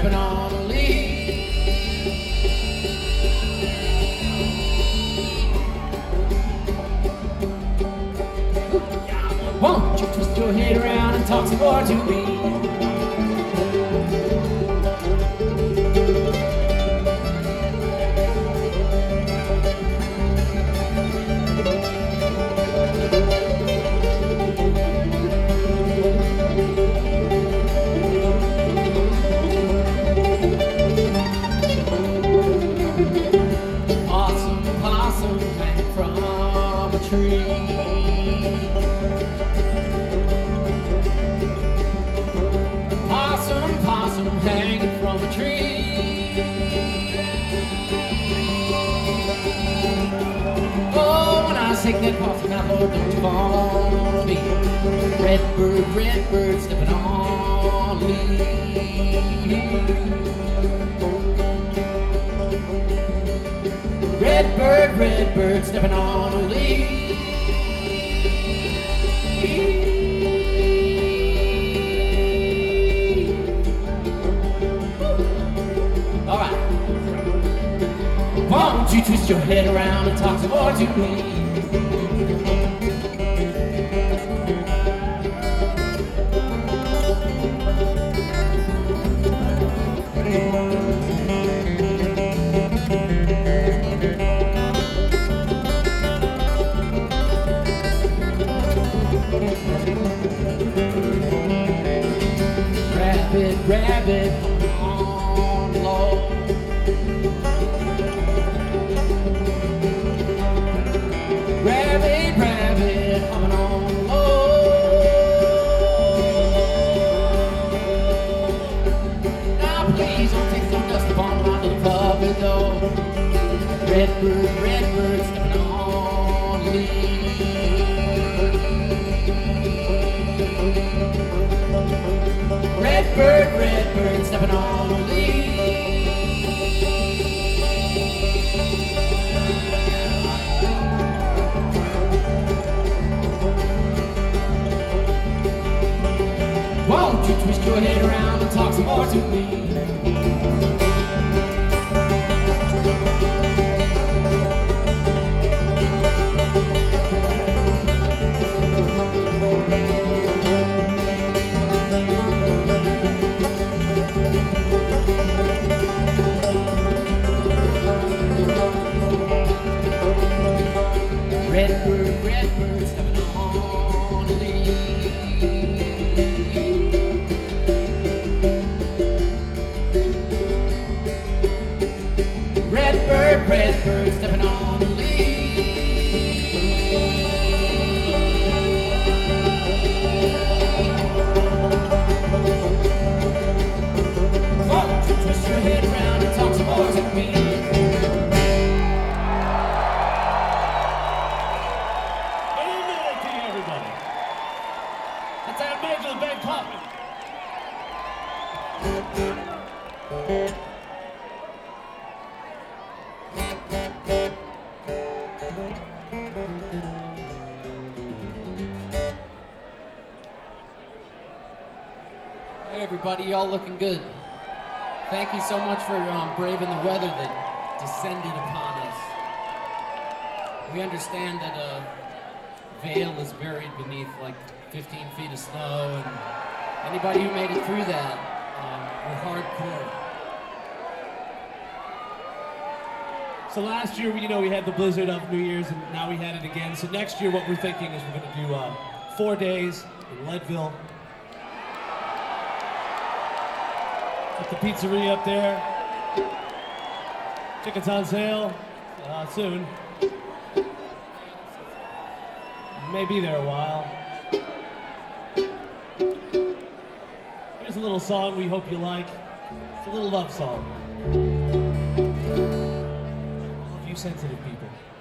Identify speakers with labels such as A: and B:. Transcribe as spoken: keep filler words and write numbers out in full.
A: stepping on a leaf. Won't you twist your head around and talk some more to me? Possum, possum, hanging from a tree. Possum, possum, hanging from a tree. Oh, when I shake that possum, now Lord, don't you fall on me. Red bird, red bird, stepping on a leaf. Red bird, red bird, stepping on a leaf. All right. Won't you twist your head around and talk some more to me? Rabbit, rabbit, on low. Rabbit, rabbit, coming on low. Now please don't take some dust upon my little puppy though. Red bird, red bird, stepping on leaves. Red bird, red bird, stepping on a leaf. Won't you twist your head around and talk some more to me? Red bird, red bird, stepping on a leaf. Red bird, red bird, stepping on a leaf. Won't you twist your head around and talk some more to me?
B: Let's have Major Ben Coffin.
A: Hey everybody, y'all looking good. Thank you so much for um, braving the weather that descended upon us. We understand that uh, Vale is buried beneath like fifteen feet of snow, and anybody who made it through that, um, we're hardcore.
B: So last year, you know, we had the blizzard of New Year's, and now we had it again. So next year, what we're thinking is we're going to do uh, four days in Leadville. At the pizzeria up there. Tickets on sale uh, soon. May be there a while. Here's a little song we hope you like. It's a little love song. All of you sensitive people.